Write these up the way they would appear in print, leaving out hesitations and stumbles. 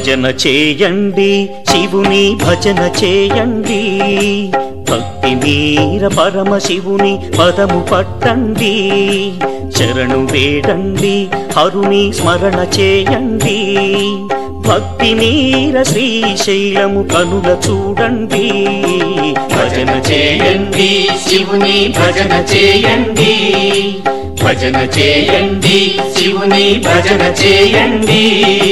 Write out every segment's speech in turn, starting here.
భజన చేయండి శివుని భజన చేయండి భక్తి మీర పరమశివుని పదము పట్టండి శరణు వేడండి హరుని స్మరణ చేయండి భక్తి మీర శ్రీశైలము కనుల చూడండి భజన చేయండి శివుని భజన చేయండి భజన చేయండి శివుని భజన చేయండి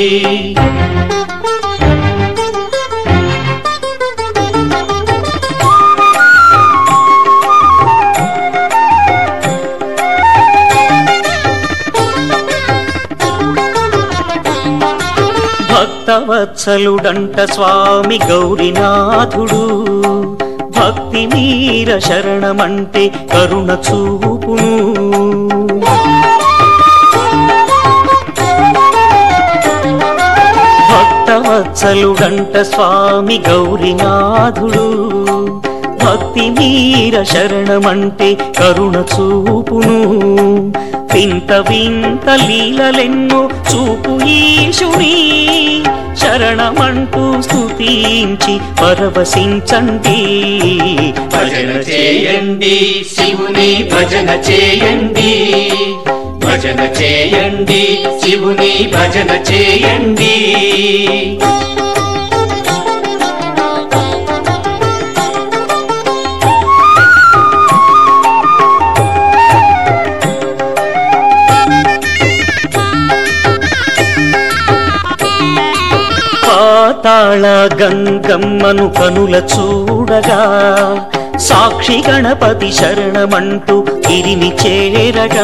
భక్తవత్సలుడంట స్వామి గౌరీనాథుడు భక్తి మీర శరణమంటే కరుణ చూపును భక్తవత్సలుడంట స్వామి గౌరీనాథుడు భక్తి మీర శరణమంటే కరుణ చూపును వింత వింత లీలలెన్నో చూపు ఈశుని శరణమంటూ స్తుతించి పరవశించండి భజన చేయండి శివుని భజన చేయండి భజన చేయండి శివుని భజన చేయండి పాతాళ గంగమ్మను కనుల చూడగా సాక్షి గణపతి శరణమంటూ గిరిని చేరగా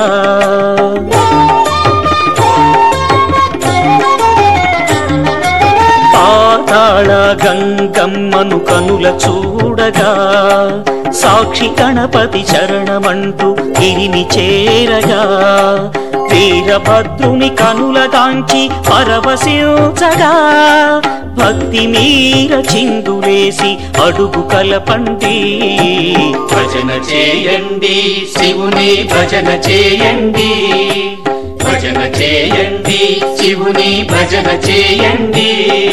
పాతాళ గంగమ్మను కనుల చూడగా సాక్షి గణపతి శరణమంటూ గిరిని చేరగా వీరభద్రుని కనులగాంచి పరవశించగా భక్తి మీర చిందులేసి అడుగు కలపండి భజన చేయండి శివుని భజన చేయండి భజన చేయండి శివుని భజన చేయండి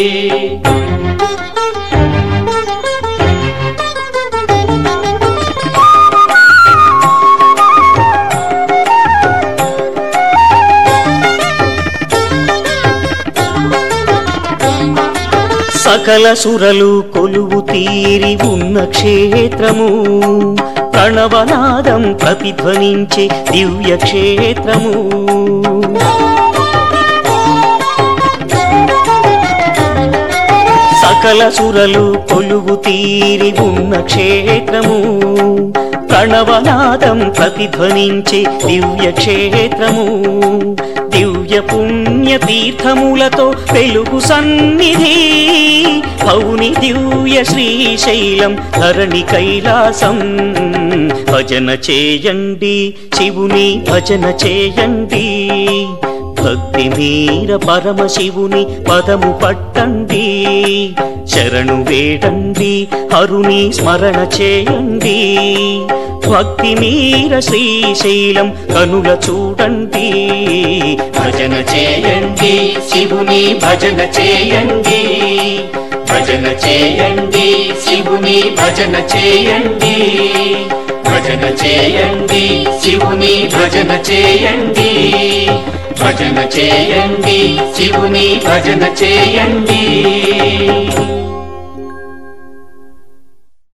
సకల సురలు కొలువు తీరి ఉన్న క్షేత్రము ప్రణవనాదం ప్రతిధ్వనించే దివ్య క్షేత్రము సకల సురలు కొలువు తీరి ఉన్న క్షేత్రము ప్రణవనాదం ప్రతిధ్వనించే దివ్య క్షేత్రము దివ్య పుణ్య తీర్థములతో వెలుగు సన్నిధి భౌని దివ్య శ్రీశైలం ధరణి కైలాసం భజన చేయండి శివుని భజన చేయండి భక్తి మీర పరమశివుని పదము పట్టండి శరణు వేడండి హరుని స్మరణ చేయండి భక్తి మీర శ్రీశైలం కనుల చూడండి భజన చేయండి శివుని భజన చేయండి భజన చేయండి శివుని భజన చేయండి భజన చేయండి శివుని భజన చేయండి భజన చేయండి శివుని భజన చేయండి